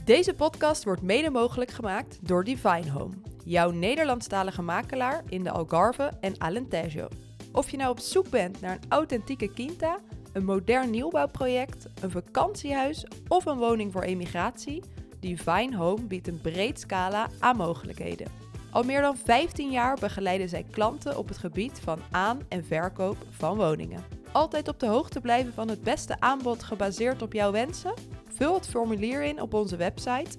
Deze podcast wordt mede mogelijk gemaakt door Divine Home, jouw Nederlandstalige makelaar in de Algarve en Alentejo. Of je nou op zoek bent naar een authentieke quinta, een modern nieuwbouwproject, een vakantiehuis of een woning voor emigratie, Divine Home biedt een breed scala aan mogelijkheden. Al meer dan 15 jaar begeleiden zij klanten op het gebied van aan- en verkoop van woningen. Altijd op de hoogte blijven van het beste aanbod gebaseerd op jouw wensen? Vul het formulier in op onze website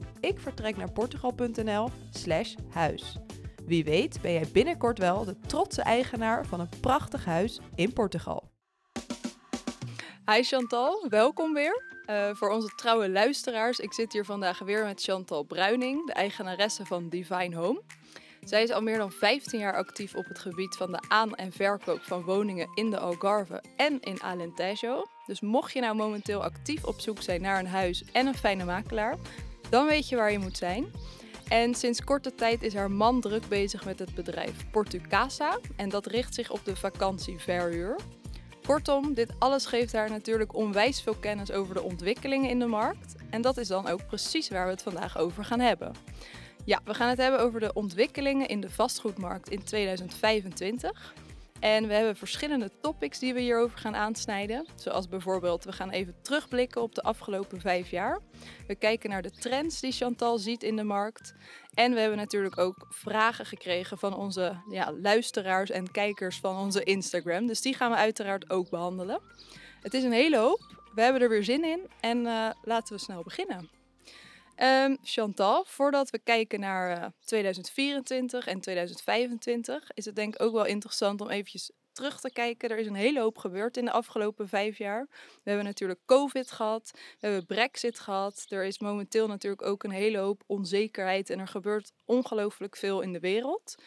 ikvertreknaarportugal.nl/huis. Wie weet ben jij binnenkort wel de trotse eigenaar van een prachtig huis in Portugal. Hi Chantal, welkom weer. Voor onze trouwe luisteraars, ik zit hier vandaag weer met Chantal Bruining, de eigenaresse van Divine Home. Zij is al meer dan 15 jaar actief op het gebied van de aan- en verkoop van woningen in de Algarve en in Alentejo. Dus mocht je nou momenteel actief op zoek zijn naar een huis en een fijne makelaar, dan weet je waar je moet zijn. En sinds korte tijd is haar man druk bezig met het bedrijf Portucasa en dat richt zich op de vakantieverhuur. Kortom, dit alles geeft haar natuurlijk onwijs veel kennis over de ontwikkelingen in de markt. En dat is dan ook precies waar we het vandaag over gaan hebben. Ja, we gaan het hebben over de ontwikkelingen in de vastgoedmarkt in 2025. En we hebben verschillende topics die we hierover gaan aansnijden. Zoals bijvoorbeeld, we gaan even terugblikken op de afgelopen 5 jaar. We kijken naar de trends die Chantal ziet in de markt. En we hebben natuurlijk ook vragen gekregen van onze luisteraars en kijkers van onze Instagram. Dus die gaan we uiteraard ook behandelen. Het is een hele hoop. We hebben er weer zin in. En laten we snel beginnen. Chantal, voordat we kijken naar 2024 en 2025, is het denk ik ook wel interessant om eventjes terug te kijken. Er is een hele hoop gebeurd in de afgelopen 5 jaar. We hebben natuurlijk COVID gehad, we hebben Brexit gehad. Er is momenteel natuurlijk ook een hele hoop onzekerheid en er gebeurt ongelooflijk veel in de wereld.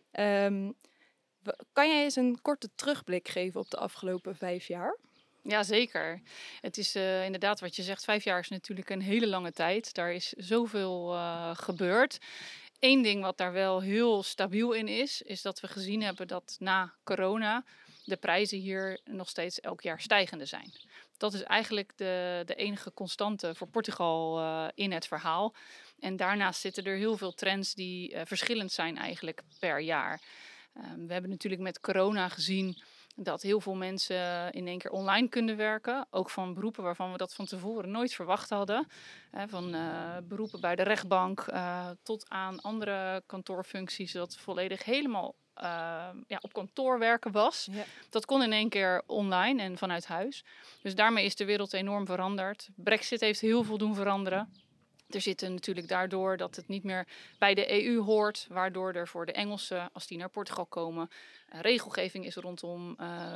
Kan jij eens een korte terugblik geven op de afgelopen 5 jaar? Ja, zeker. Het is inderdaad wat je zegt, 5 jaar is natuurlijk een hele lange tijd. Daar is zoveel gebeurd. Eén ding wat daar wel heel stabiel in is dat we gezien hebben dat na corona de prijzen hier nog steeds elk jaar stijgende zijn. Dat is eigenlijk de enige constante voor Portugal in het verhaal. En daarnaast zitten er heel veel trends die verschillend zijn eigenlijk per jaar. We hebben natuurlijk met corona gezien dat heel veel mensen in één keer online kunnen werken. Ook van beroepen waarvan we dat van tevoren nooit verwacht hadden. Van beroepen bij de rechtbank tot aan andere kantoorfuncties. Dat volledig helemaal op kantoor werken was. Ja. Dat kon in één keer online en vanuit huis. Dus daarmee is de wereld enorm veranderd. Brexit heeft heel veel doen veranderen. Er zitten natuurlijk daardoor dat het niet meer bij de EU hoort, waardoor er voor de Engelsen, als die naar Portugal komen, regelgeving is rondom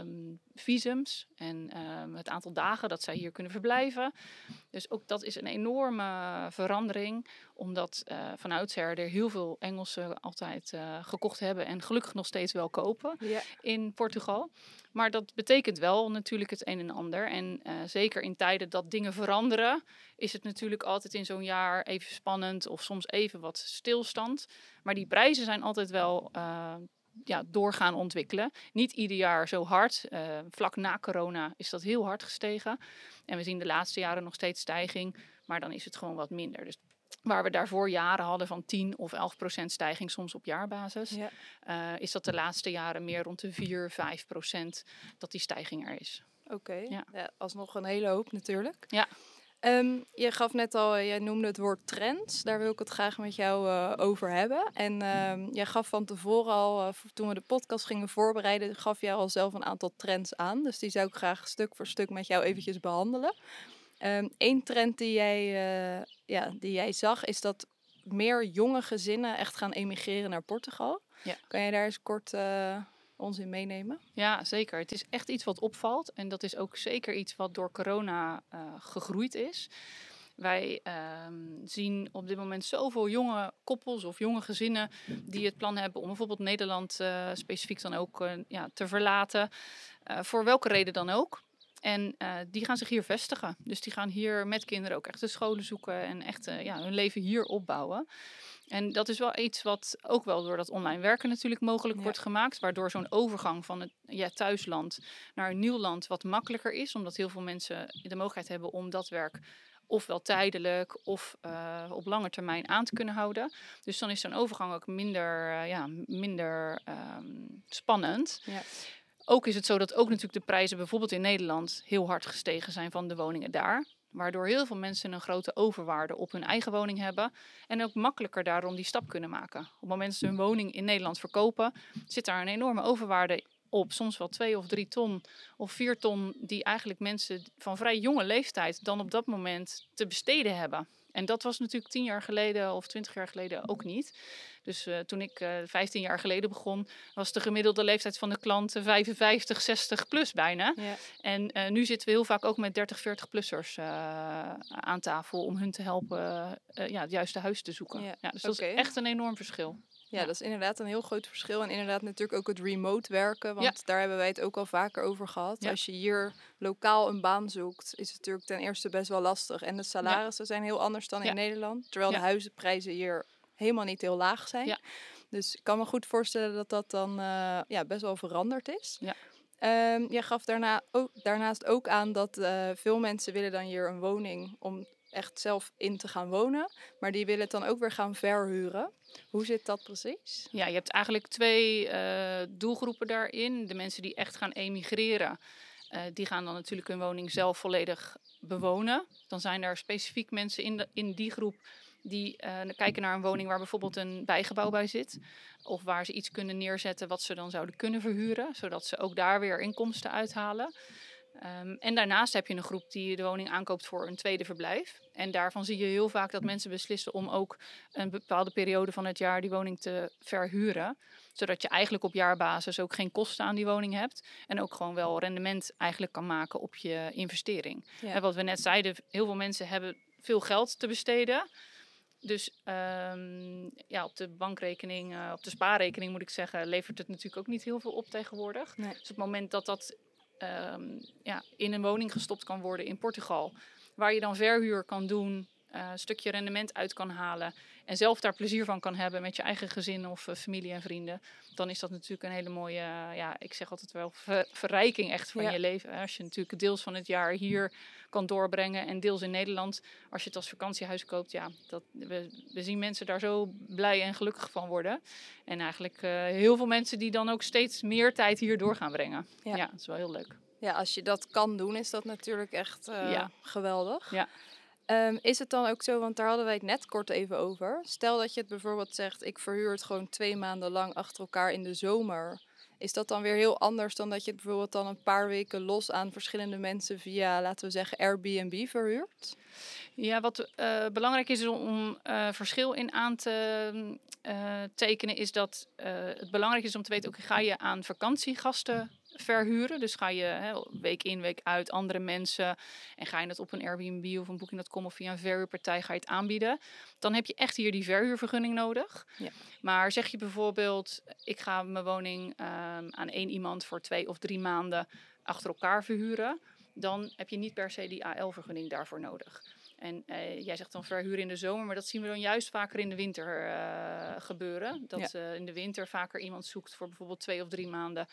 visums en het aantal dagen dat zij hier kunnen verblijven. Dus ook dat is een enorme verandering, omdat van oudsher er heel veel Engelsen altijd gekocht hebben en gelukkig nog steeds wel kopen in Portugal. Maar dat betekent wel natuurlijk het een en ander. En zeker in tijden dat dingen veranderen, is het natuurlijk altijd in zo'n jaar even spannend of soms even wat stilstand. Maar die prijzen zijn altijd wel doorgaan ontwikkelen. Niet ieder jaar zo hard. Vlak na corona is dat heel hard gestegen. En we zien de laatste jaren nog steeds stijging, maar dan is het gewoon wat minder. Dus waar we daarvoor jaren hadden van 10 of 11% stijging, soms op jaarbasis, is dat de laatste jaren meer rond de 4-5% dat die stijging er is. Oké. Ja, alsnog een hele hoop natuurlijk. Ja. Je gaf net al, jij noemde het woord trends. Daar wil ik het graag met jou over hebben. En jij gaf van tevoren al, toen we de podcast gingen voorbereiden, gaf jij al zelf een aantal trends aan. Dus die zou ik graag stuk voor stuk met jou eventjes behandelen. Eén trend die jij zag, is dat meer jonge gezinnen echt gaan emigreren naar Portugal. Ja. Kan jij daar eens kort ons in meenemen? Ja, zeker. Het is echt iets wat opvalt. En dat is ook zeker iets wat door corona gegroeid is. Wij zien op dit moment zoveel jonge koppels of jonge gezinnen die het plan hebben om bijvoorbeeld Nederland specifiek dan ook te verlaten. Voor welke reden dan ook. En die gaan zich hier vestigen. Dus die gaan hier met kinderen ook echt de scholen zoeken en echt hun leven hier opbouwen. En dat is wel iets wat ook wel door dat online werken natuurlijk mogelijk wordt gemaakt. Waardoor zo'n overgang van het thuisland naar een nieuw land wat makkelijker is. Omdat heel veel mensen de mogelijkheid hebben om dat werk ofwel tijdelijk of op lange termijn aan te kunnen houden. Dus dan is zo'n overgang ook minder spannend. Ja. Ook is het zo dat ook natuurlijk de prijzen bijvoorbeeld in Nederland heel hard gestegen zijn van de woningen daar. Waardoor heel veel mensen een grote overwaarde op hun eigen woning hebben. En ook makkelijker daarom die stap kunnen maken. Op het moment dat ze hun woning in Nederland verkopen, zit daar een enorme overwaarde op. Soms wel 2 of 3 ton of 4 ton die eigenlijk mensen van vrij jonge leeftijd dan op dat moment te besteden hebben. En dat was natuurlijk 10 jaar geleden of 20 jaar geleden ook niet. Dus toen ik 15 jaar geleden begon, was de gemiddelde leeftijd van de klanten 55, 60 plus bijna. Ja. En nu zitten we heel vaak ook met 30, 40-plussers aan tafel om hun te helpen het juiste huis te zoeken. Ja, Dus dat is echt een enorm verschil. Ja, dat is inderdaad een heel groot verschil. En inderdaad natuurlijk ook het remote werken. Want daar hebben wij het ook al vaker over gehad. Ja. Als je hier lokaal een baan zoekt, is het natuurlijk ten eerste best wel lastig. En de salarissen zijn heel anders dan in Nederland. Terwijl de huizenprijzen hier helemaal niet heel laag zijn. Ja. Dus ik kan me goed voorstellen dat dat dan best wel veranderd is. Ja. Jij gaf daarnaast ook aan dat veel mensen willen dan hier een woning om echt zelf in te gaan wonen. Maar die willen het dan ook weer gaan verhuren. Hoe zit dat precies? Ja, je hebt eigenlijk 2 doelgroepen daarin. De mensen die echt gaan emigreren, die gaan dan natuurlijk hun woning zelf volledig bewonen. Dan zijn er specifiek mensen in die groep die kijken naar een woning waar bijvoorbeeld een bijgebouw bij zit. Of waar ze iets kunnen neerzetten wat ze dan zouden kunnen verhuren. Zodat ze ook daar weer inkomsten uithalen. En daarnaast heb je een groep die de woning aankoopt voor een tweede verblijf. En daarvan zie je heel vaak dat mensen beslissen om ook een bepaalde periode van het jaar die woning te verhuren. Zodat je eigenlijk op jaarbasis ook geen kosten aan die woning hebt. En ook gewoon wel rendement eigenlijk kan maken op je investering. Ja. En wat we net zeiden, heel veel mensen hebben veel geld te besteden. Dus op de bankrekening, op de spaarrekening moet ik zeggen, levert het natuurlijk ook niet heel veel op tegenwoordig. Nee. Dus op het moment dat in een woning gestopt kan worden in Portugal, waar je dan verhuur kan doen, een stukje rendement uit kan halen en zelf daar plezier van kan hebben met je eigen gezin of familie en vrienden, dan is dat natuurlijk een hele mooie, ik zeg altijd wel, verrijking echt van je leven. Als je natuurlijk deels van het jaar hier kan doorbrengen en deels in Nederland, als je het als vakantiehuis koopt, we zien mensen daar zo blij en gelukkig van worden. En eigenlijk heel veel mensen die dan ook steeds meer tijd hier door gaan brengen. Ja, dat is wel heel leuk. Ja, als je dat kan doen, is dat natuurlijk echt geweldig. Ja. Is het dan ook zo, want daar hadden wij het net kort even over. Stel dat je het bijvoorbeeld zegt, ik verhuur het gewoon 2 maanden lang achter elkaar in de zomer. Is dat dan weer heel anders dan dat je het bijvoorbeeld dan een paar weken los aan verschillende mensen via, laten we zeggen, Airbnb verhuurt? Ja, wat belangrijk is om verschil in aan te tekenen, is dat het belangrijk is om te weten, ga je aan vakantiegasten verhuren? Dus ga je week in, week uit andere mensen en ga je het op een Airbnb of een Booking.com of via een verhuurpartij ga je het aanbieden, dan heb je echt hier die verhuurvergunning nodig. Ja. Maar zeg je bijvoorbeeld, ik ga mijn woning aan 1 iemand voor 2 of 3 maanden achter elkaar verhuren, dan heb je niet per se die AL-vergunning daarvoor nodig. En jij zegt dan verhuren in de zomer, maar dat zien we dan juist vaker in de winter gebeuren. Dat in de winter vaker iemand zoekt voor bijvoorbeeld 2 of 3 maanden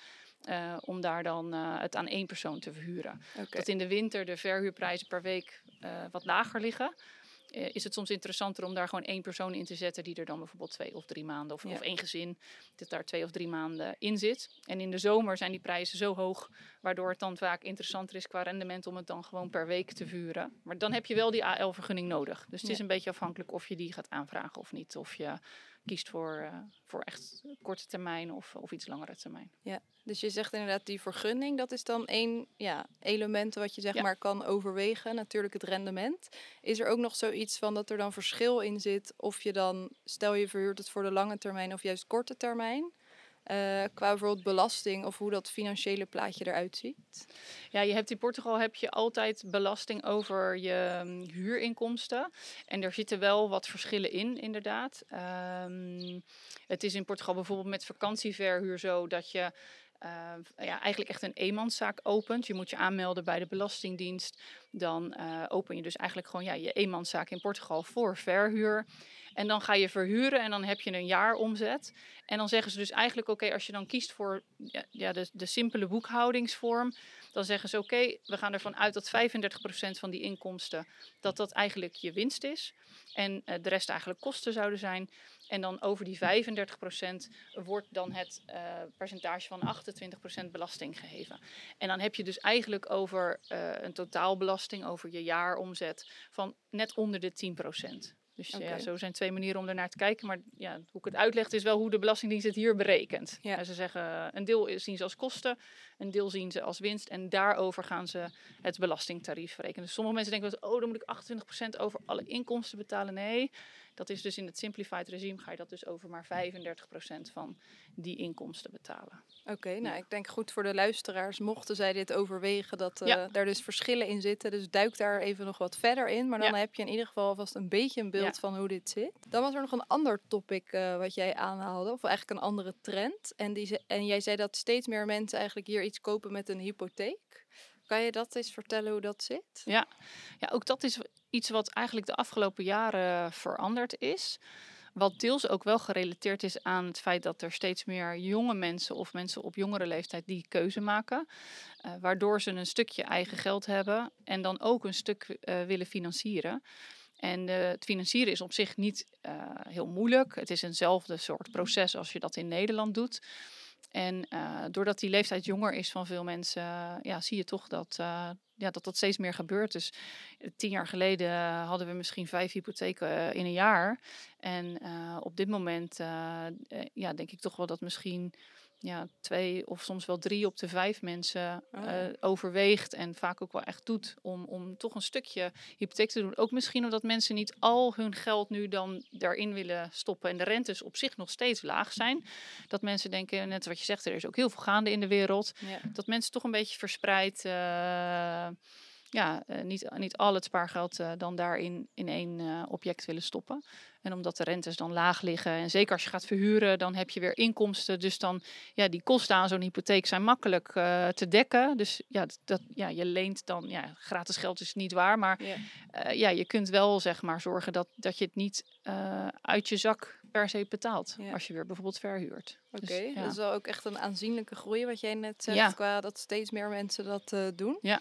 om daar dan het aan 1 persoon te verhuren. Okay. Dat in de winter de verhuurprijzen per week wat lager liggen. Is het soms interessanter om daar gewoon 1 persoon in te zetten die er dan bijvoorbeeld 2 of 3 maanden of 1 gezin dat daar 2 of 3 maanden in zit. En in de zomer zijn die prijzen zo hoog, waardoor het dan vaak interessanter is qua rendement om het dan gewoon per week te verhuren. Maar dan heb je wel die AL-vergunning nodig. Dus het is een beetje afhankelijk of je die gaat aanvragen of niet. Of je kiest voor echt korte termijn of iets langere termijn. Ja, dus je zegt inderdaad die vergunning, dat is dan 1 element wat je zeg maar kan overwegen. Natuurlijk het rendement. Is er ook nog zoiets van dat er dan verschil in zit of je dan, stel je verhuurt het voor de lange termijn of juist korte termijn? Qua bijvoorbeeld belasting of hoe dat financiële plaatje eruit ziet? Ja, je hebt in Portugal altijd belasting over je huurinkomsten. En er zitten wel wat verschillen in, inderdaad. Het is in Portugal bijvoorbeeld met vakantieverhuur zo dat je eigenlijk echt een eenmanszaak opent. Je moet je aanmelden bij de Belastingdienst. dan open je dus eigenlijk gewoon je eenmanszaak in Portugal voor verhuur. En dan ga je verhuren en dan heb je een jaaromzet. En dan zeggen ze dus eigenlijk, oké, als je dan kiest voor de simpele boekhoudingsvorm, dan zeggen ze, oké, we gaan ervan uit dat 35% van die inkomsten, dat eigenlijk je winst is. En de rest eigenlijk kosten zouden zijn. En dan over die 35% wordt dan het percentage van 28% belasting geheven. En dan heb je dus eigenlijk over een totaalbelasting over je jaaromzet van net onder de 10%. Dus zo zijn 2 manieren om ernaar te kijken. Maar hoe ik het uitleg is wel hoe de Belastingdienst het hier berekent. Ja. Ze zeggen, een deel zien ze als kosten, een deel zien ze als winst. En daarover gaan ze het belastingtarief verrekenen. Dus sommige mensen denken, dan moet ik 28% over alle inkomsten betalen. Nee, dat is dus in het simplified regime ga je dat dus over maar 35% van die inkomsten betalen. Oké, ik denk goed voor de luisteraars, mochten zij dit overwegen, dat daar dus verschillen in zitten. Dus duik daar even nog wat verder in. Maar dan heb je in ieder geval alvast een beetje een beeld van hoe dit zit. Dan was er nog een ander topic wat jij aanhaalde, of eigenlijk een andere trend. En jij zei dat steeds meer mensen eigenlijk hier iets kopen met een hypotheek. Kan je dat eens vertellen hoe dat zit? Ja, ook dat is iets wat eigenlijk de afgelopen jaren veranderd is. Wat deels ook wel gerelateerd is aan het feit dat er steeds meer jonge mensen of mensen op jongere leeftijd die keuze maken. Waardoor ze een stukje eigen geld hebben en dan ook een stuk willen financieren. En het financieren is op zich niet heel moeilijk. Het is eenzelfde soort proces als je dat in Nederland doet. En doordat die leeftijd jonger is van veel mensen, zie je toch dat steeds meer gebeurt. Dus 10 jaar geleden hadden we misschien 5 hypotheken in een jaar. En op dit moment denk ik toch wel dat misschien 2 of soms wel 3 op de 5 mensen overweegt en vaak ook wel echt doet om toch een stukje hypotheek te doen. Ook misschien omdat mensen niet al hun geld nu dan daarin willen stoppen en de rentes op zich nog steeds laag zijn. Dat mensen denken, net wat je zegt, er is ook heel veel gaande in de wereld. Ja. Dat mensen toch een beetje verspreid niet al het spaargeld dan daarin in één object willen stoppen. En omdat de rentes dan laag liggen en zeker als je gaat verhuren, dan heb je weer inkomsten. Dus dan, die kosten aan zo'n hypotheek zijn makkelijk te dekken. Dus je leent dan, gratis geld is niet waar. Maar je kunt wel zeg maar zorgen dat je het niet uit je zak per se betaalt. Als je weer bijvoorbeeld verhuurt. Oké, dat is wel ook echt een aanzienlijke groei wat jij net zegt. Qua dat steeds meer mensen dat doen. Ja.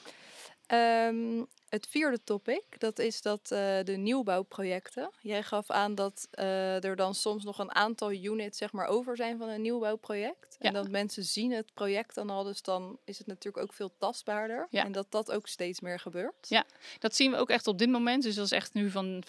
Het vierde topic, dat is de nieuwbouwprojecten. Jij gaf aan dat er dan soms nog een aantal units zeg maar over zijn van een nieuwbouwproject. Ja. En dat mensen zien het project dan al, dus dan is het natuurlijk ook veel tastbaarder. Ja. En dat ook steeds meer gebeurt. Ja, dat zien we ook echt op dit moment. Dus dat is echt nu van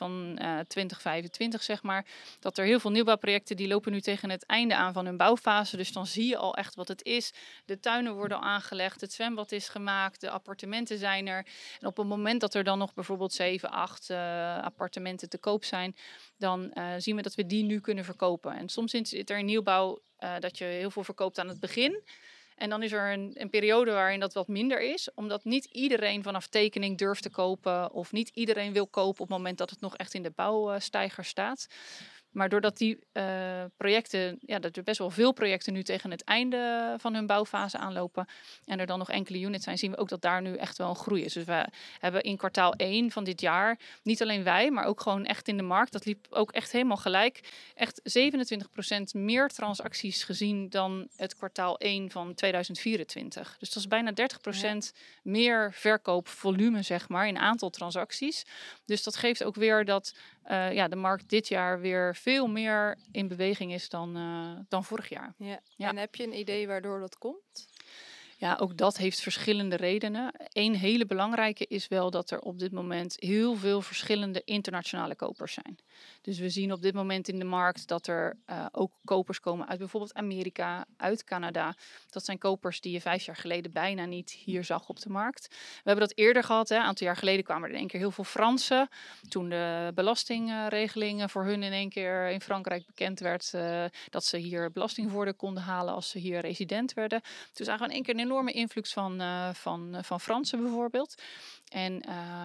2025 zeg maar. Dat er heel veel nieuwbouwprojecten die lopen nu tegen het einde aan van hun bouwfase. Dus dan zie je al echt wat het is. De tuinen worden al aangelegd, het zwembad is gemaakt, de appartementen zijn er. En op het moment dat er dan nog bijvoorbeeld 7, 8 appartementen te koop zijn, dan zien we dat we die nu kunnen verkopen. En soms zit er in nieuwbouw dat je heel veel verkoopt aan het begin. En dan is er een periode waarin dat wat minder is, omdat niet iedereen vanaf tekening durft te kopen of niet iedereen wil kopen op het moment dat het nog echt in de bouwsteiger staat. Maar doordat die projecten, dat er best wel veel projecten nu tegen het einde van hun bouwfase aanlopen en er dan nog enkele units zijn, zien we ook dat daar nu echt wel een groei is. Dus we hebben in kwartaal 1 van dit jaar, niet alleen wij, maar ook gewoon echt in de markt, dat liep ook echt helemaal gelijk, echt 27% meer transacties gezien dan het kwartaal 1 van 2024. Dus dat is bijna 30% meer verkoopvolume, zeg maar, in aantal transacties. Dus dat geeft ook weer dat de markt dit jaar weer veel meer in beweging is dan vorig jaar. Ja. En heb je een idee waardoor dat komt? Ja, ook dat heeft verschillende redenen. Eén hele belangrijke is wel dat er op dit moment heel veel verschillende internationale kopers zijn. Dus we zien op dit moment in de markt dat er ook kopers komen uit bijvoorbeeld Amerika, uit Canada. Dat zijn kopers die je 5 jaar geleden bijna niet hier zag op de markt. We hebben dat eerder gehad. Een aantal jaar geleden kwamen er in één keer heel veel Fransen. Toen de belastingregelingen voor hun in één keer in Frankrijk bekend werd dat ze hier belastingvoordeel konden halen als ze hier resident werden. Toen zagen we in één keer een enorme influx van Fransen bijvoorbeeld. En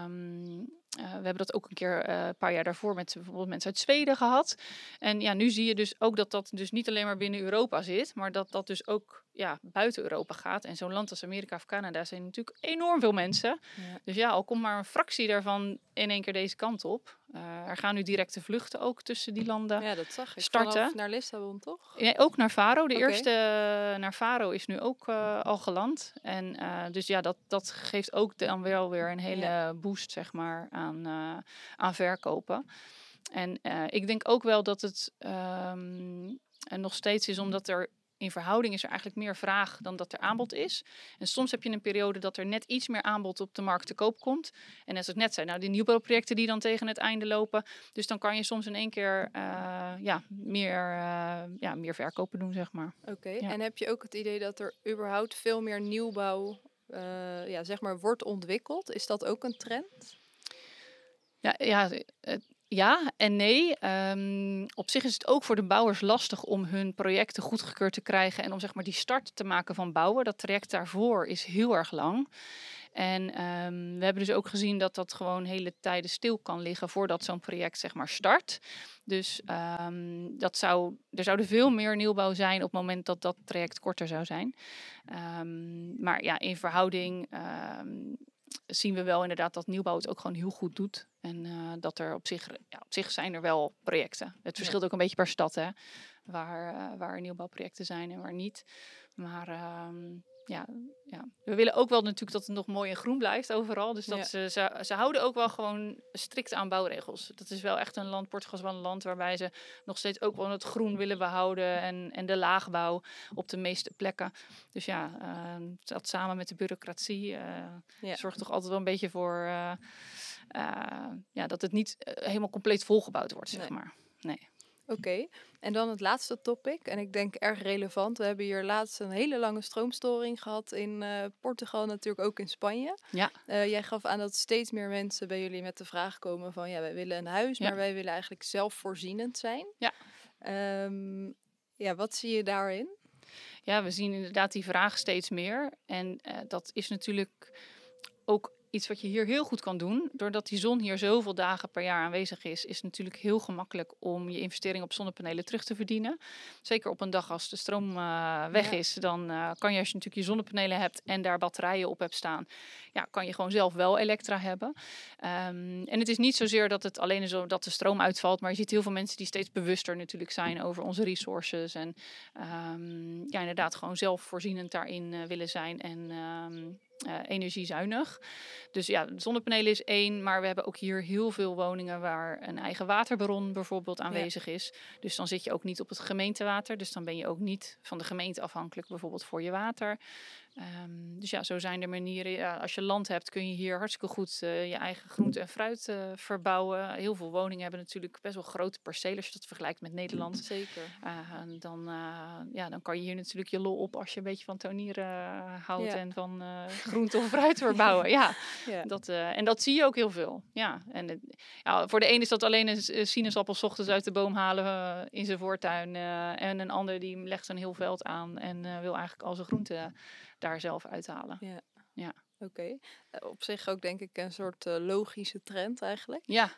we hebben dat ook een keer een paar jaar daarvoor met bijvoorbeeld mensen uit Zweden gehad. En nu zie je dus ook dat dus niet alleen maar binnen Europa zit, maar dat dus ook buiten Europa gaat. En zo'n land als Amerika of Canada zijn natuurlijk enorm veel mensen. Ja. Dus ja, al komt maar een fractie daarvan in één keer deze kant op. Er gaan nu directe vluchten ook tussen die landen Ja, dat zag ik. starten. Vanaf naar Lissabon, toch? Ja, ook naar Faro. De Oké. eerste naar Faro is nu ook al geland. En dus ja, dat geeft ook dan wel weer een hele boost, zeg maar, aan verkopen. En ik denk ook wel dat het nog steeds is, omdat er in verhouding is er eigenlijk meer vraag dan dat er aanbod is. En soms heb je een periode dat er net iets meer aanbod op de markt te koop komt. En als ik net zei, nou die nieuwbouwprojecten die dan tegen het einde lopen. Dus dan kan je soms in één keer meer verkopen doen, zeg maar. Oké. Ja. En heb je ook het idee dat er überhaupt veel meer nieuwbouw zeg maar wordt ontwikkeld? Is dat ook een trend? Ja en nee. Op zich is het ook voor de bouwers lastig om hun projecten goedgekeurd te krijgen en om zeg maar die start te maken van bouwen. Dat traject daarvoor is heel erg lang. En we hebben dus ook gezien dat dat gewoon hele tijden stil kan liggen voordat zo'n project zeg maar start. Dus er zouden veel meer nieuwbouw zijn op het moment dat dat traject korter zou zijn. Maar ja, in verhouding zien we wel inderdaad dat nieuwbouw het ook gewoon heel goed doet. En dat er op zich zijn er wel projecten. Het verschilt ook een beetje per stad, hè. Waar nieuwbouwprojecten zijn en waar niet. Maar we willen ook wel natuurlijk dat het nog mooi en groen blijft overal. Dus dat ze houden ook wel gewoon strikt aan bouwregels. Dat is wel echt een land, Portugal is wel een land waarbij ze nog steeds ook wel het groen willen behouden. En de laagbouw op de meeste plekken. Dus dat samen met de bureaucratie zorgt toch altijd wel een beetje voor dat het niet helemaal compleet volgebouwd wordt, zeg maar. Nee. Oké, en dan het laatste topic. En ik denk erg relevant. We hebben hier laatst een hele lange stroomstoring gehad in Portugal, natuurlijk ook in Spanje. Ja. Jij gaf aan dat steeds meer mensen bij jullie met de vraag komen van wij willen een huis, maar wij willen eigenlijk zelfvoorzienend zijn. Ja. Wat zie je daarin? Ja, we zien inderdaad die vraag steeds meer. En dat is natuurlijk ook iets wat je hier heel goed kan doen. Doordat die zon hier zoveel dagen per jaar aanwezig is het natuurlijk heel gemakkelijk om je investering op zonnepanelen terug te verdienen. Zeker op een dag als de stroom weg is, dan kan je, als je natuurlijk je zonnepanelen hebt en daar batterijen op hebt staan, kan je gewoon zelf wel elektra hebben. En het is niet zozeer dat het alleen zo dat de stroom uitvalt, maar je ziet heel veel mensen die steeds bewuster natuurlijk zijn over onze resources en inderdaad gewoon zelfvoorzienend daarin willen zijn en energiezuinig. Dus de zonnepanelen is één, maar we hebben ook hier heel veel woningen waar een eigen waterbron bijvoorbeeld aanwezig is. Dus dan zit je ook niet op het gemeentewater, dus dan ben je ook niet van de gemeente afhankelijk bijvoorbeeld voor je water. Dus zo zijn er manieren. Als je land hebt, kun je hier hartstikke goed je eigen groente en fruit verbouwen. Heel veel woningen hebben natuurlijk best wel grote percelen als je dat vergelijkt met Nederland. Zeker. Dan kan je hier natuurlijk je lol op als je een beetje van tuinieren houdt en van groente of fruit verbouwen. En dat zie je ook heel veel. Ja. En voor de een is dat alleen een sinaasappel 's ochtends uit de boom halen in zijn voortuin. En een ander die legt een heel veld aan en wil eigenlijk al zijn groente daar zelf uithalen. Ja. Oké. Op zich ook denk ik een soort logische trend eigenlijk. Ja.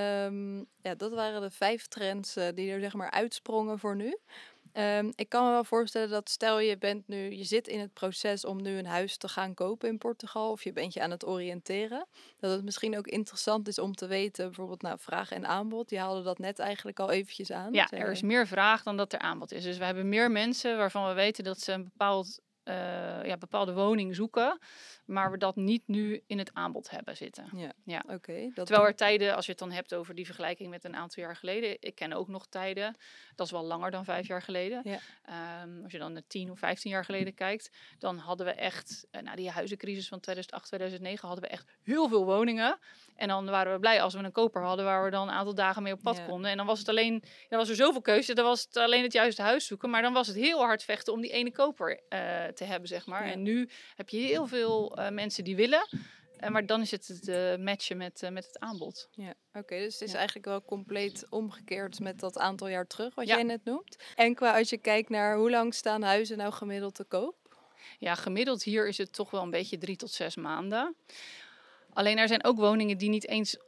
Dat waren de 5 trends die er zeg maar uitsprongen voor nu. Ik kan me wel voorstellen dat stel je zit in het proces om nu een huis te gaan kopen in Portugal of je bent je aan het oriënteren, dat het misschien ook interessant is om te weten, bijvoorbeeld vraag en aanbod. Die haalden dat net eigenlijk al eventjes aan. Ja, er is meer vraag dan dat er aanbod is. Dus we hebben meer mensen waarvan we weten dat ze een bepaalde woning zoeken, maar we dat niet nu in het aanbod hebben zitten. Ja. Oké. Terwijl er tijden, als je het dan hebt over die vergelijking met een aantal jaar geleden, ik ken ook nog tijden, dat is wel langer dan 5 jaar geleden. Ja. Als je dan naar 10 of 15 jaar geleden kijkt, dan hadden we echt, na die huizencrisis van 2008, 2009, hadden we echt heel veel woningen. En dan waren we blij als we een koper hadden waar we dan een aantal dagen mee op pad konden. En dan was het alleen, dan was er zoveel keuze, dan was het alleen het juiste huis zoeken. Maar dan was het heel hard vechten om die ene koper te hebben, zeg maar. Ja. En nu heb je heel veel mensen die willen. Maar dan is het matchen met het aanbod. Ja, oké. Dus het is eigenlijk wel compleet omgekeerd met dat aantal jaar terug, wat jij net noemt. En als je kijkt naar hoe lang staan huizen nou gemiddeld te koop? Ja, gemiddeld hier is het toch wel een beetje 3 tot 6 maanden. Alleen er zijn ook woningen die niet eens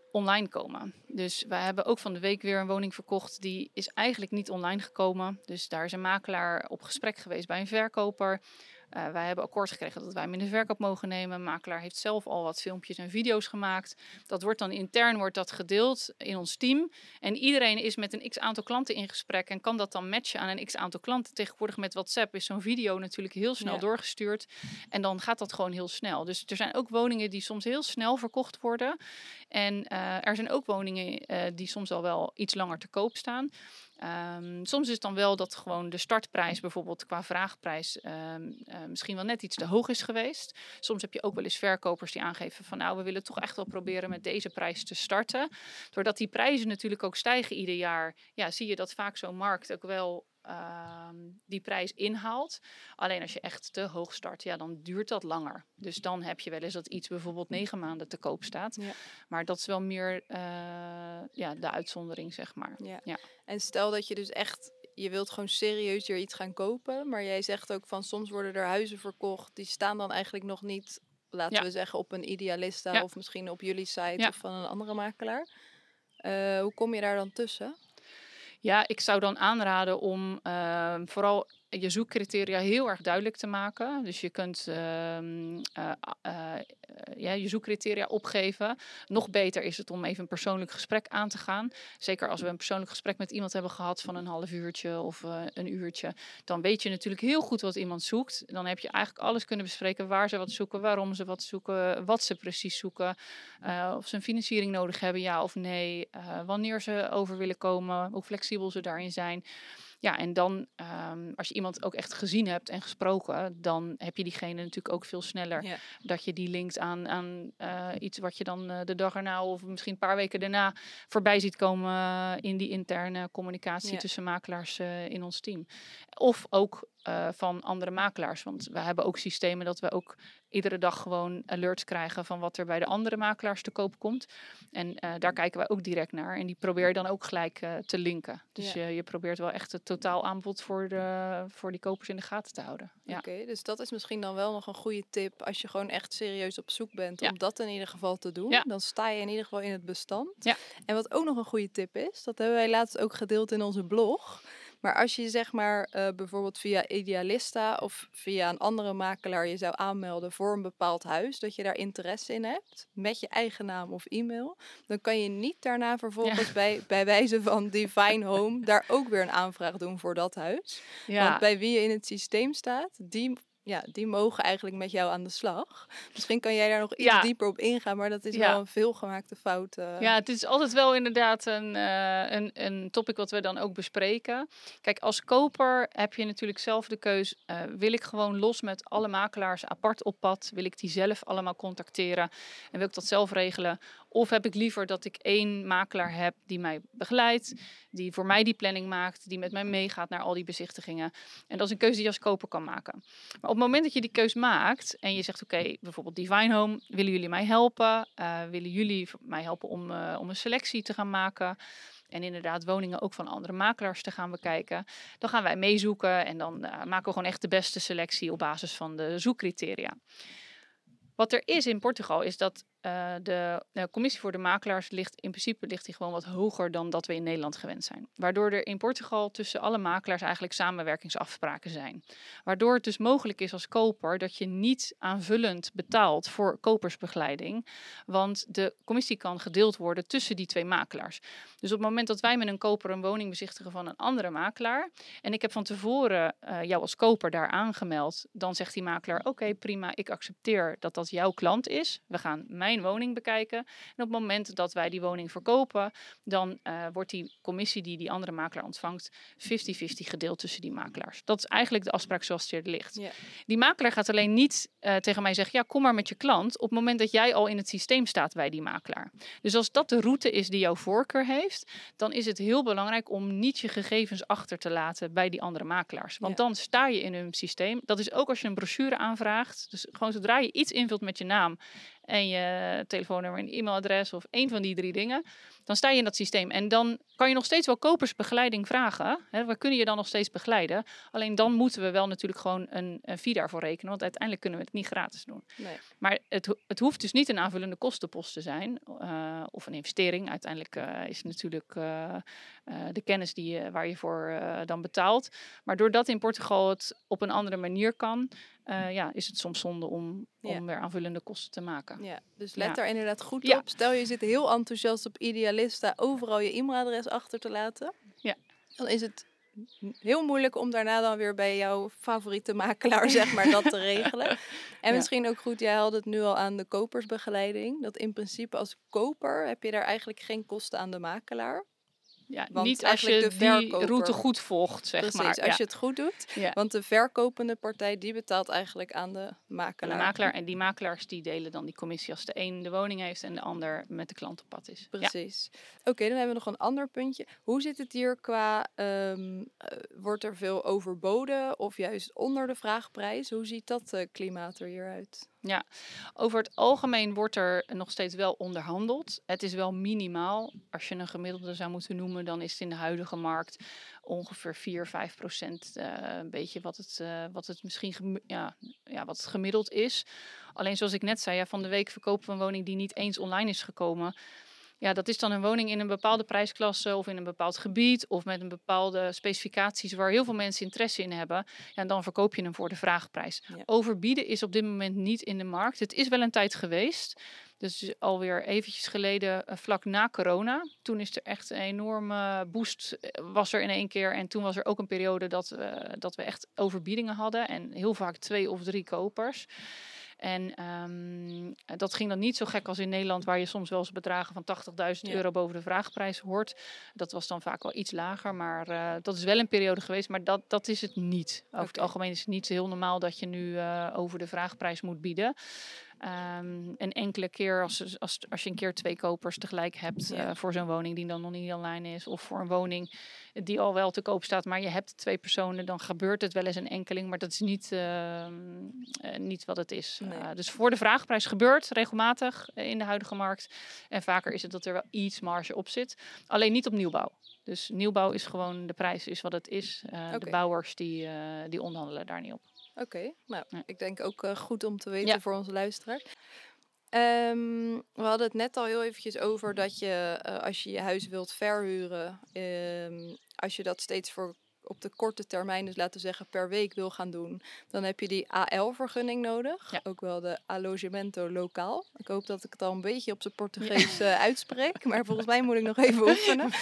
online komen. Dus wij hebben ook van de week weer een woning verkocht. Die is eigenlijk niet online gekomen. Dus daar is een makelaar op gesprek geweest bij een verkoper. Wij hebben akkoord gekregen dat wij hem in de verkoop mogen nemen. Een makelaar heeft zelf al wat filmpjes en video's gemaakt. Dat wordt dan intern gedeeld in ons team. En iedereen is met een x-aantal klanten in gesprek en kan dat dan matchen aan een x-aantal klanten. Tegenwoordig met WhatsApp is zo'n video natuurlijk heel snel doorgestuurd. En dan gaat dat gewoon heel snel. Dus er zijn ook woningen die soms heel snel verkocht worden. En er zijn ook woningen die soms al wel iets langer te koop staan. Soms is het dan wel dat gewoon de startprijs bijvoorbeeld qua vraagprijs misschien wel net iets te hoog is geweest. Soms heb je ook wel eens verkopers die aangeven van nou, we willen toch echt wel proberen met deze prijs te starten. Doordat die prijzen natuurlijk ook stijgen ieder jaar, ja, zie je dat vaak zo'n markt ook wel die prijs inhaalt. Alleen als je echt te hoog start, ja, dan duurt dat langer. Dus dan heb je wel eens dat iets bijvoorbeeld 9 maanden te koop staat. Ja. Maar dat is wel meer de uitzondering, zeg maar. Ja. Ja. En stel dat je dus echt, je wilt gewoon serieus hier iets gaan kopen. Maar jij zegt ook van soms worden er huizen verkocht. Die staan dan eigenlijk nog niet, laten we zeggen, op een Idealista of misschien op jullie site of van een andere makelaar. Hoe kom je daar dan tussen? Ja, ik zou dan aanraden om vooral je zoekcriteria heel erg duidelijk te maken. Dus je kunt je zoekcriteria opgeven. Nog beter is het om even een persoonlijk gesprek aan te gaan. Zeker als we een persoonlijk gesprek met iemand hebben gehad van een half uurtje of een uurtje. Dan weet je natuurlijk heel goed wat iemand zoekt. Dan heb je eigenlijk alles kunnen bespreken waar ze wat zoeken, waarom ze wat zoeken, wat ze precies zoeken. Of ze een financiering nodig hebben, ja of nee. Wanneer ze over willen komen, hoe flexibel ze daarin zijn. Ja, en dan als je iemand ook echt gezien hebt en gesproken, dan heb je diegene natuurlijk ook veel sneller dat je die linkt aan iets wat je dan de dag erna of misschien een paar weken daarna voorbij ziet komen in die interne communicatie tussen makelaars in ons team. Of ook van andere makelaars, want we hebben ook systemen dat we ook iedere dag gewoon alerts krijgen van wat er bij de andere makelaars te koop komt. En daar kijken wij ook direct naar. En die probeer je dan ook gelijk te linken. Dus je probeert wel echt het totaal aanbod voor die kopers in de gaten te houden. Ja. Oké, dus dat is misschien dan wel nog een goede tip als je gewoon echt serieus op zoek bent om dat in ieder geval te doen. Ja. Dan sta je in ieder geval in het bestand. Ja. En wat ook nog een goede tip is, dat hebben wij laatst ook gedeeld in onze blog. Maar als je zeg maar bijvoorbeeld via Idealista of via een andere makelaar je zou aanmelden voor een bepaald huis, dat je daar interesse in hebt, met je eigen naam of e-mail, dan kan je niet daarna vervolgens bij wijze van Divine Home daar ook weer een aanvraag doen voor dat huis. Ja. Want bij wie je in het systeem staat, die mogen eigenlijk met jou aan de slag. Misschien kan jij daar nog iets dieper op ingaan, maar dat is wel een veelgemaakte fout. Ja, het is altijd wel inderdaad een topic wat we dan ook bespreken. Kijk, als koper heb je natuurlijk zelf de keus. Wil ik gewoon los met alle makelaars apart op pad? Wil ik die zelf allemaal contacteren? En wil ik dat zelf regelen? Of heb ik liever dat ik 1 makelaar heb die mij begeleidt, die voor mij die planning maakt, die met mij meegaat naar al die bezichtigingen. En dat is een keuze die je als koper kan maken. Maar op het moment dat je die keus maakt en je zegt oké, bijvoorbeeld Divine Home, willen jullie mij helpen? Willen jullie mij helpen om een selectie te gaan maken? En inderdaad woningen ook van andere makelaars te gaan bekijken. Dan gaan wij meezoeken en dan maken we gewoon echt de beste selectie op basis van de zoekcriteria. Wat er is in Portugal is dat de commissie voor de makelaars ligt die gewoon wat hoger dan dat we in Nederland gewend zijn. Waardoor er in Portugal tussen alle makelaars eigenlijk samenwerkingsafspraken zijn. Waardoor het dus mogelijk is als koper dat je niet aanvullend betaalt voor kopersbegeleiding. Want de commissie kan gedeeld worden tussen die 2 makelaars. Dus op het moment dat wij met een koper een woning bezichtigen van een andere makelaar en ik heb van tevoren jou als koper daar aangemeld, dan zegt die makelaar oké, prima, ik accepteer dat dat jouw klant is. We gaan mijn woning bekijken. En op het moment dat wij die woning verkopen, dan wordt die commissie die andere makelaar ontvangt 50-50 gedeeld tussen die makelaars. Dat is eigenlijk de afspraak zoals het er ligt. Yeah. Die makelaar gaat alleen niet tegen mij zeggen, ja, kom maar met je klant op het moment dat jij al in het systeem staat bij die makelaar. Dus als dat de route is die jouw voorkeur heeft, dan is het heel belangrijk om niet je gegevens achter te laten bij die andere makelaars. Want dan sta je in hun systeem. Dat is ook als je een brochure aanvraagt. Dus gewoon zodra je iets invult met je naam en je telefoonnummer en e-mailadres of 1 van die 3 dingen, Dan sta je in dat systeem. En dan kan je nog steeds wel kopersbegeleiding vragen. Hè? We kunnen je dan nog steeds begeleiden. Alleen dan moeten we wel natuurlijk gewoon een fee daarvoor rekenen. Want uiteindelijk kunnen we het niet gratis doen. Nee. Maar het hoeft dus niet een aanvullende kostenpost te zijn. Of een investering. Uiteindelijk is het natuurlijk de kennis waar je voor dan betaalt. Maar doordat in Portugal het op een andere manier kan... is het soms zonde om weer aanvullende kosten te maken. Ja, dus let daar inderdaad goed Ja. op. Stel je zit heel enthousiast op Idealista overal je e-mailadres achter te laten. Ja. Dan is het heel moeilijk om daarna dan weer bij jouw favoriete makelaar zeg maar dat te regelen. En misschien ook goed, jij had het nu al aan de kopersbegeleiding. Dat in principe als koper heb je daar eigenlijk geen kosten aan de makelaar. Ja, want niet als je de verkoper, die route goed volgt, zeg precies, maar. als je het goed doet. Ja. Want de verkopende partij, die betaalt eigenlijk aan de makelaar. En die makelaars die delen dan die commissie als de een de woning heeft en de ander met de klant op pad is. Precies. Ja. Oké, dan hebben we nog een ander puntje. Hoe zit het hier qua, wordt er veel overboden of juist onder de vraagprijs? Hoe ziet dat klimaat er hier uit? Ja, over het algemeen wordt er nog steeds wel onderhandeld. Het is wel minimaal. Als je een gemiddelde zou moeten noemen, dan is het in de huidige markt ongeveer 4-5%. Een beetje wat het misschien wat het gemiddeld is. Alleen zoals ik net zei, van de week verkopen we een woning die niet eens online is gekomen. Ja, dat is dan een woning in een bepaalde prijsklasse of in een bepaald gebied of met een bepaalde specificaties waar heel veel mensen interesse in hebben. Ja, en dan verkoop je hem voor de vraagprijs. Ja. Overbieden is op dit moment niet in de markt. Het is wel een tijd geweest. Dus alweer eventjes geleden, vlak na corona. Toen is er echt een enorme boost, was er in één keer. En toen was er ook een periode dat we echt overbiedingen hadden. En heel vaak 2 of 3 kopers. En dat ging dan niet zo gek als in Nederland, waar je soms wel eens bedragen van €80.000 boven de vraagprijs hoort. Dat was dan vaak wel iets lager, maar dat is wel een periode geweest, maar dat is het niet. Over het algemeen is het niet heel normaal dat je nu over de vraagprijs moet bieden. Een enkele keer, als je een keer 2 kopers tegelijk hebt voor zo'n woning die dan nog niet online is, of voor een woning die al wel te koop staat, maar je hebt 2 personen, dan gebeurt het wel eens een enkeling, maar dat is niet wat het is. Nee. Dus voor de vraagprijs gebeurt regelmatig in de huidige markt. En vaker is het dat er wel iets marge op zit. Alleen niet op nieuwbouw. Dus nieuwbouw is gewoon, de prijs is wat het is. De bouwers die onderhandelen daar niet op. Oké, nou, ik denk ook goed om te weten voor onze luisteraars. We hadden het net al heel eventjes over dat je, als je je huis wilt verhuren, als je dat steeds op de korte termijn, dus laten we zeggen per week wil gaan doen, dan heb je die AL-vergunning nodig. Ja. Ook wel de Alojamento Local. Ik hoop dat ik het al een beetje op zijn Portugees uitspreek, maar volgens mij moet ik nog even oefenen.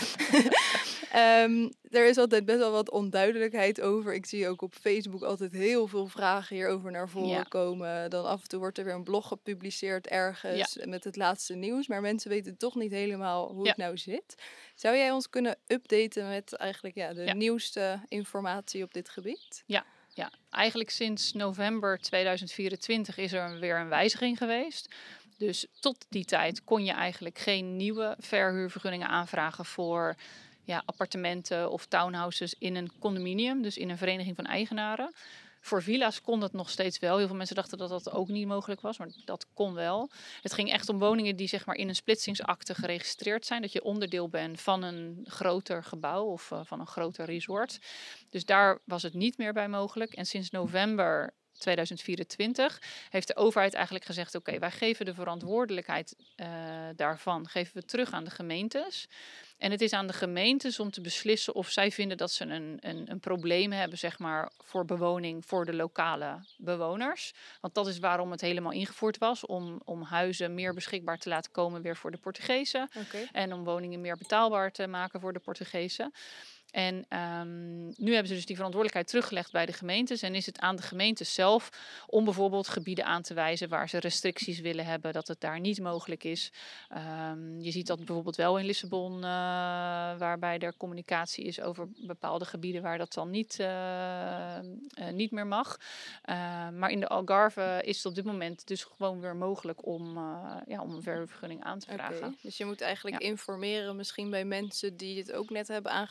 Er is altijd best wel wat onduidelijkheid over. Ik zie ook op Facebook altijd heel veel vragen hierover naar voren komen. Dan af en toe wordt er weer een blog gepubliceerd ergens met het laatste nieuws. Maar mensen weten toch niet helemaal hoe het nou zit. Zou jij ons kunnen updaten met eigenlijk de nieuwste informatie op dit gebied? Ja, eigenlijk sinds november 2024 is er weer een wijziging geweest. Dus tot die tijd kon je eigenlijk geen nieuwe verhuurvergunningen aanvragen voor appartementen of townhouses in een condominium, dus in een vereniging van eigenaren. Voor villa's kon dat nog steeds wel. Heel veel mensen dachten dat dat ook niet mogelijk was, maar dat kon wel. Het ging echt om woningen die zeg maar in een splitsingsakte geregistreerd zijn. Dat je onderdeel bent van een groter gebouw of van een groter resort. Dus daar was het niet meer bij mogelijk. En sinds november 2024 heeft de overheid eigenlijk gezegd, oké, wij geven de verantwoordelijkheid daarvan geven we terug aan de gemeentes. En het is aan de gemeentes om te beslissen of zij vinden dat ze een probleem hebben, zeg maar, voor bewoning voor de lokale bewoners. Want dat is waarom het helemaal ingevoerd was, om huizen meer beschikbaar te laten komen weer voor de Portugezen. En om woningen meer betaalbaar te maken voor de Portugezen. En nu hebben ze dus die verantwoordelijkheid teruggelegd bij de gemeentes. En is het aan de gemeentes zelf om bijvoorbeeld gebieden aan te wijzen waar ze restricties willen hebben, dat het daar niet mogelijk is. Je ziet dat bijvoorbeeld wel in Lissabon, waarbij er communicatie is over bepaalde gebieden waar dat dan niet meer mag. Maar in de Algarve is het op dit moment dus gewoon weer mogelijk om een verhuurvergunning aan te vragen. Dus je moet eigenlijk informeren misschien bij mensen die het ook net hebben aangevraagd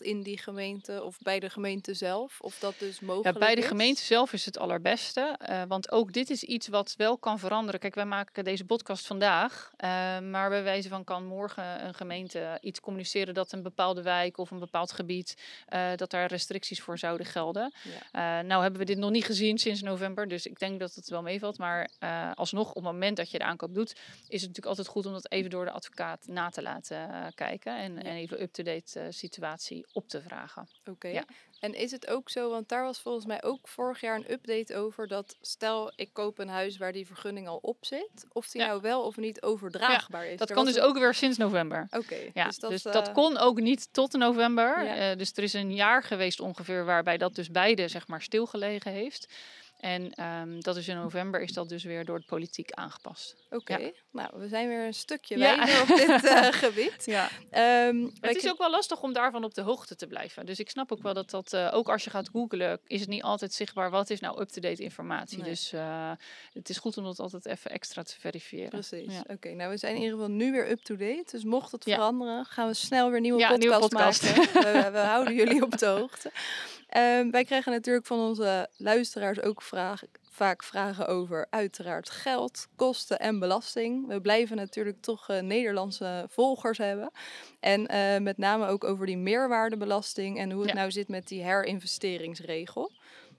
in die gemeente of bij de gemeente zelf? Of dat dus mogelijk Ja, bij de is? gemeente zelf is het allerbeste. Want ook dit is iets wat wel kan veranderen. Kijk, wij maken deze podcast vandaag. Maar bij wijze van kan morgen een gemeente iets communiceren dat een bepaalde wijk of een bepaald gebied, dat daar restricties voor zouden gelden. Ja. Nou hebben we dit nog niet gezien sinds november, dus ik denk dat het wel meevalt. Maar alsnog, op het moment dat je de aankoop doet, is het natuurlijk altijd goed om dat even door de advocaat na te laten kijken. En even up-to-date situatie op te vragen. Oké. Ja. En is het ook zo, want daar was volgens mij ook vorig jaar een update over, dat stel ik koop een huis waar die vergunning al op zit, of die nou wel of niet overdraagbaar is. Dat Er kan was dus ook weer sinds november. Oké. Ja, Dus dat kon ook niet tot november. Ja. Dus er is een jaar geweest ongeveer waarbij dat dus beide zeg maar stilgelegen heeft. En dat is in november is dat dus weer door de politiek aangepast. Oké. Ja. Nou, we zijn weer een stukje Ja. wijzer op dit gebied. Ja. Het is ook wel lastig om daarvan op de hoogte te blijven. Dus ik snap ook wel dat ook als je gaat googlen, is het niet altijd zichtbaar wat is nou up-to-date informatie. Nee. Dus het is goed om dat altijd even extra te verifiëren. Precies. Ja. Oké, nou we zijn in ieder geval nu weer up-to-date. Dus mocht het Ja. veranderen, gaan we snel weer een nieuwe Ja, podcast nieuwe podcast. maken. We houden jullie op de hoogte. Wij krijgen natuurlijk van onze luisteraars ook vaak vragen over uiteraard geld, kosten en belasting. We blijven natuurlijk toch Nederlandse volgers hebben. En met name ook over die meerwaardebelasting en hoe het nou zit met die herinvesteringsregel.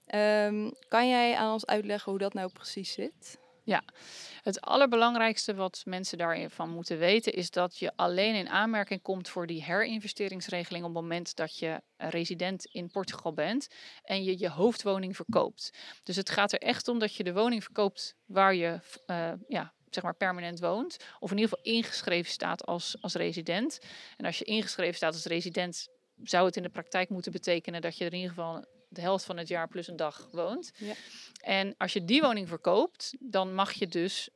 Kan jij aan ons uitleggen hoe dat nou precies zit? Ja, het allerbelangrijkste wat mensen daarvan moeten weten is dat je alleen in aanmerking komt voor die herinvesteringsregeling op het moment dat je resident in Portugal bent en je hoofdwoning verkoopt. Dus het gaat er echt om dat je de woning verkoopt waar je zeg maar permanent woont, of in ieder geval ingeschreven staat als resident. En als je ingeschreven staat als resident, zou het in de praktijk moeten betekenen dat je er in ieder geval de helft van het jaar plus een dag woont. Ja. En als je die woning verkoopt, dan mag je dus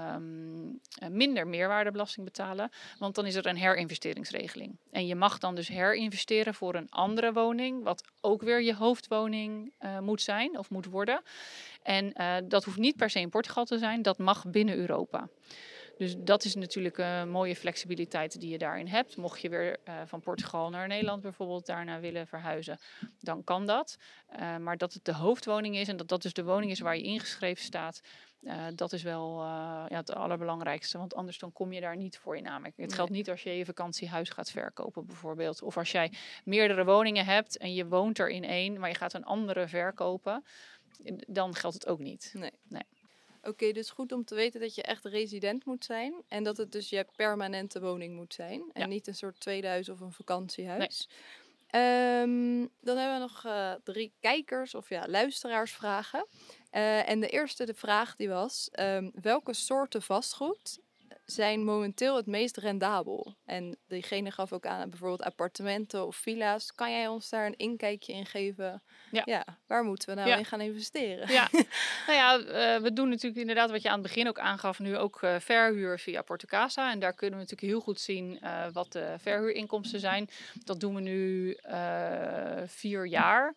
minder meerwaardebelasting betalen, want dan is er een herinvesteringsregeling. En je mag dan dus herinvesteren voor een andere woning, wat ook weer je hoofdwoning moet zijn of moet worden. En dat hoeft niet per se in Portugal te zijn, dat mag binnen Europa. Dus dat is natuurlijk een mooie flexibiliteit die je daarin hebt. Mocht je weer van Portugal naar Nederland bijvoorbeeld daarna willen verhuizen, dan kan dat. Maar dat het de hoofdwoning is en dat dus de woning is waar je ingeschreven staat, dat is wel het allerbelangrijkste. Want anders dan kom je daar niet voor in aanmerking. Het geldt niet als je je vakantiehuis gaat verkopen bijvoorbeeld. Of als jij meerdere woningen hebt en je woont er in één, maar je gaat een andere verkopen, dan geldt het ook niet. Nee. Nee. Dus goed om te weten dat je echt resident moet zijn. En dat het dus je permanente woning moet zijn. En niet een soort tweehuis of een vakantiehuis. Nee. Dan hebben we nog 3 kijkers of luisteraarsvragen. En de vraag die was, welke soorten vastgoed zijn momenteel het meest rendabel? En diegene gaf ook aan bijvoorbeeld appartementen of villa's. Kan jij ons daar een inkijkje in geven? Ja, waar moeten we nou in gaan investeren? Ja, we doen natuurlijk inderdaad wat je aan het begin ook aangaf, nu ook verhuur via Portocasa. En daar kunnen we natuurlijk heel goed zien wat de verhuurinkomsten zijn. Dat doen we nu 4 jaar.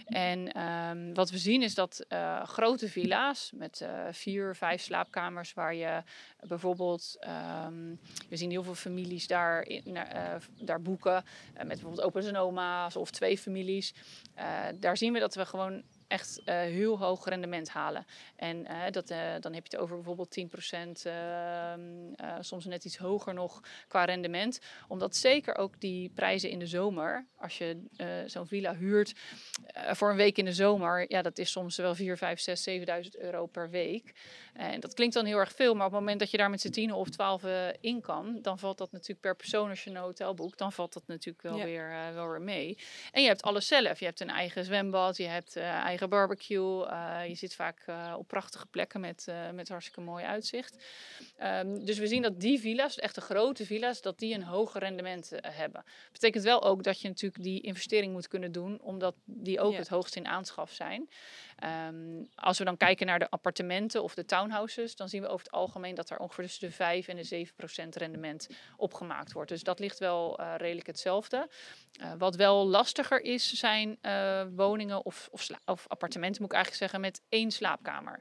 En wat we zien is dat grote villa's met 4, 5 slaapkamers, waar je bijvoorbeeld, we zien heel veel families daar boeken, met bijvoorbeeld opa's en oma's of 2 families. Daar zien we dat we gewoon echt heel hoog rendement halen. En dan heb je het over bijvoorbeeld 10%, soms net iets hoger nog qua rendement. Omdat zeker ook die prijzen in de zomer, als je zo'n villa huurt voor een week in de zomer, dat is soms wel 4, 5, 6, 7.000 euro per week. En dat klinkt dan heel erg veel, maar op het moment dat je daar met z'n 10 of 12 in kan, dan valt dat natuurlijk per persoon, als je een hotel boekt, dan valt dat natuurlijk wel weer mee. En je hebt alles zelf. Je hebt een eigen zwembad, je hebt eigen barbecue. Je zit vaak op prachtige plekken met hartstikke mooi uitzicht. Dus we zien dat die villa's, echt de grote villa's, dat die een hoger rendement hebben. Betekent wel ook dat je natuurlijk die investering moet kunnen doen, omdat die ook het hoogst in aanschaf zijn. Als we dan kijken naar de appartementen of de townhouses, dan zien we over het algemeen dat er ongeveer tussen de 5 en de 7% rendement opgemaakt wordt. Dus dat ligt wel redelijk hetzelfde. Wat wel lastiger is, zijn woningen of appartementen, moet ik eigenlijk zeggen, met 1 slaapkamer.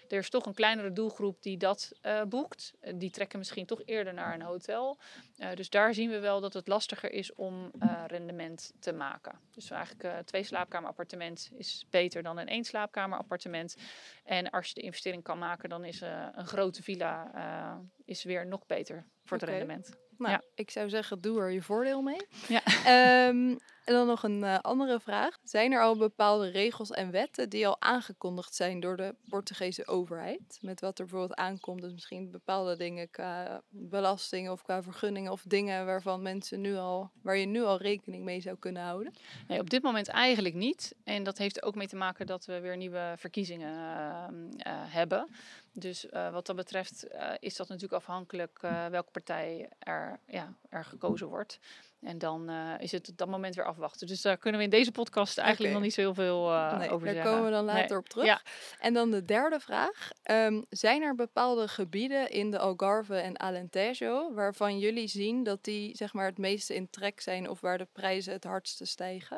er is toch een kleinere doelgroep die dat boekt. Die trekken misschien toch eerder naar een hotel. Dus daar zien we wel dat het lastiger is om rendement te maken. Dus eigenlijk 2 slaapkamer appartement is beter dan een 1 slaapkamer appartement. En als je de investering kan maken, dan is een grote villa is weer nog beter voor het rendement. Nou, ik zou zeggen, doe er je voordeel mee. Ja. En dan nog een andere vraag. Zijn er al bepaalde regels en wetten die al aangekondigd zijn door de Portugese overheid? Met wat er bijvoorbeeld aankomt, dus misschien bepaalde dingen qua belastingen of qua vergunningen of dingen waarvan mensen waar je nu al rekening mee zou kunnen houden? Nee, op dit moment eigenlijk niet. En dat heeft er ook mee te maken dat we weer nieuwe verkiezingen hebben. Dus wat dat betreft is dat natuurlijk afhankelijk welke partij er gekozen wordt. En dan is het op dat moment weer afwachten. Dus daar kunnen we in deze podcast eigenlijk nog niet zo heel veel over zeggen. Daar komen we dan later op terug. Ja. En dan de derde vraag. Zijn er bepaalde gebieden in de Algarve en Alentejo waarvan jullie zien dat die zeg maar het meeste in trek zijn of waar de prijzen het hardste stijgen?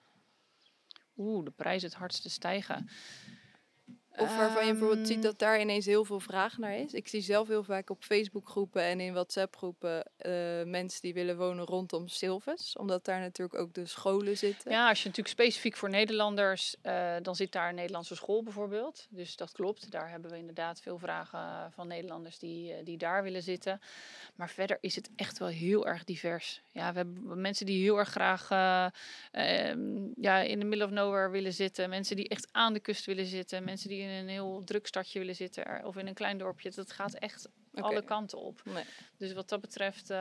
De prijzen het hardste stijgen. Of waarvan je bijvoorbeeld ziet dat daar ineens heel veel vraag naar is. Ik zie zelf heel vaak op Facebookgroepen en in WhatsApp-groepen mensen die willen wonen rondom Silves. Omdat daar natuurlijk ook de scholen zitten. Ja, als je natuurlijk specifiek voor Nederlanders, dan zit daar een Nederlandse school bijvoorbeeld. Dus dat klopt. Daar hebben we inderdaad veel vragen van Nederlanders die daar willen zitten. Maar verder is het echt wel heel erg divers. Ja, we hebben mensen die heel erg graag in the middle of nowhere willen zitten. Mensen die echt aan de kust willen zitten. Mensen die in een heel druk stadje willen zitten. Of in een klein dorpje. Dat gaat echt alle kanten op. Nee. Dus wat dat betreft,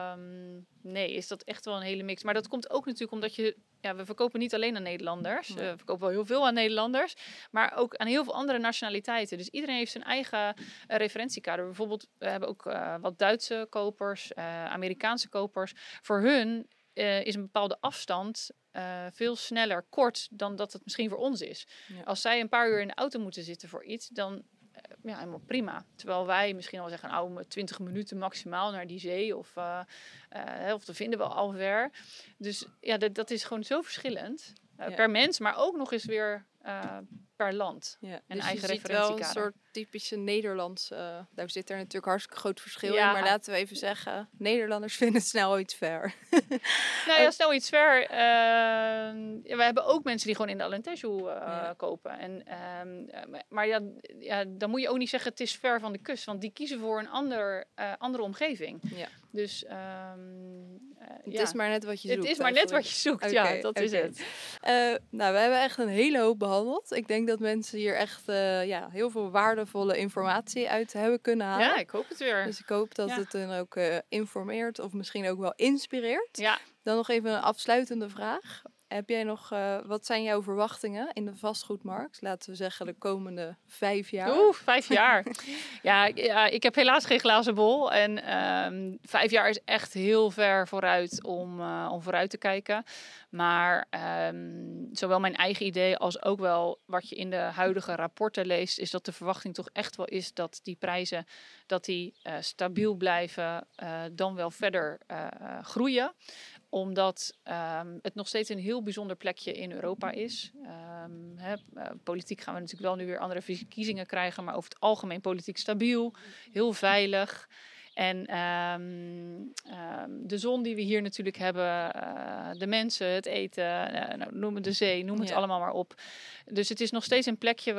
is dat echt wel een hele mix. Maar dat komt ook natuurlijk omdat we verkopen niet alleen aan Nederlanders. Nee. We verkopen wel heel veel aan Nederlanders. Maar ook aan heel veel andere nationaliteiten. Dus iedereen heeft zijn eigen referentiekader. Bijvoorbeeld, we hebben ook wat Duitse kopers, Amerikaanse kopers. Voor hun is een bepaalde afstand veel sneller kort dan dat het misschien voor ons is. Ja. Als zij een paar uur in de auto moeten zitten voor iets, dan helemaal prima. Terwijl wij misschien al zeggen, 20 minuten maximaal naar die zee. Of dat vinden we al ver. Dus ja, dat is gewoon zo verschillend. Per mens, maar ook nog eens weer per land. Ja, en dus eigen referentiekader. Wel een soort typische Nederlandse. Daar zit er natuurlijk hartstikke groot verschil in. Maar laten we even zeggen, Nederlanders vinden het snel iets ver. Snel iets ver. We hebben ook mensen die gewoon in de Alentejo kopen. Maar dan moet je ook niet zeggen het is ver van de kust. Want die kiezen voor een andere omgeving. Ja. Dus het is maar net wat je zoekt. Het is maar net wat je zoekt, dat is het. We hebben echt een hele hoop behandeld. Ik denk dat mensen hier echt heel veel waardevolle informatie uit hebben kunnen halen. Ja, ik hoop het weer. Dus ik hoop dat het dan ook informeert of misschien ook wel inspireert. Ja. Dan nog even een afsluitende vraag. Heb jij nog, wat zijn jouw verwachtingen in de vastgoedmarkt? Laten we zeggen de komende 5 jaar. 5 jaar. ja, ik heb helaas geen glazen bol. En 5 jaar is echt heel ver vooruit om vooruit te kijken. Maar zowel mijn eigen idee als ook wel wat je in de huidige rapporten leest, is dat de verwachting toch echt wel is dat die prijzen stabiel blijven, dan wel verder groeien. Omdat het nog steeds een heel bijzonder plekje in Europa is. Politiek gaan we natuurlijk wel nu weer andere verkiezingen krijgen. Maar over het algemeen politiek stabiel. Heel veilig. En de zon die we hier natuurlijk hebben. De mensen, het eten. Noem het de zee, noem het allemaal maar op. Dus het is nog steeds een plekje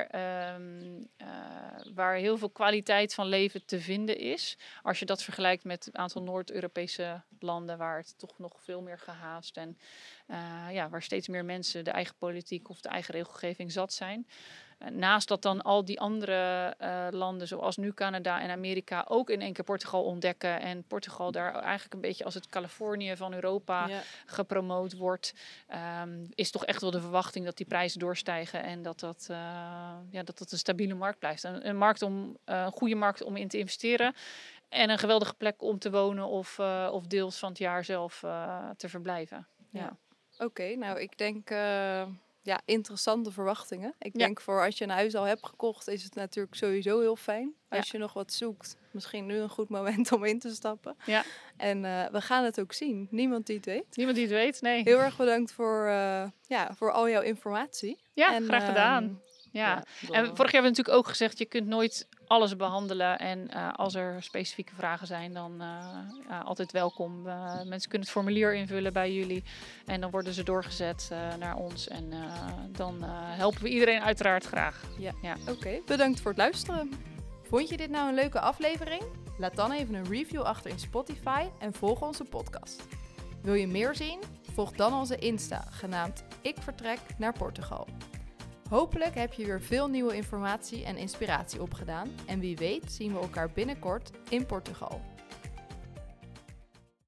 waar heel veel kwaliteit van leven te vinden is. Als je dat vergelijkt met een aantal Noord-Europese landen waar het toch nog veel meer gehaast en waar steeds meer mensen de eigen politiek of de eigen regelgeving zat zijn. Naast dat dan al die andere landen zoals nu Canada en Amerika ook in één keer Portugal ontdekken. En Portugal daar eigenlijk een beetje als het Californië van Europa gepromoot wordt. Is toch echt wel de verwachting dat die prijzen doorstijgen. En dat een stabiele markt blijft. Een goede markt om in te investeren. En een geweldige plek om te wonen of deels van het jaar zelf te verblijven. Ja. Oké, nou ik denk interessante verwachtingen. Ik denk voor als je een huis al hebt gekocht is het natuurlijk sowieso heel fijn. Als je nog wat zoekt, misschien nu een goed moment om in te stappen. Ja. En we gaan het ook zien. Niemand die het weet. Niemand die het weet, nee. Heel erg bedankt voor al jouw informatie. Ja, graag gedaan. Ja. En vorig jaar hebben we natuurlijk ook gezegd, je kunt nooit alles behandelen. En als er specifieke vragen zijn, dan altijd welkom. Mensen kunnen het formulier invullen bij jullie. En dan worden ze doorgezet naar ons. En dan helpen we iedereen uiteraard graag. Ja. Oké. Bedankt voor het luisteren. Vond je dit nou een leuke aflevering? Laat dan even een review achter in Spotify en volg onze podcast. Wil je meer zien? Volg dan onze Insta, genaamd Ik Vertrek naar Portugal. Hopelijk heb je weer veel nieuwe informatie en inspiratie opgedaan. En wie weet zien we elkaar binnenkort in Portugal.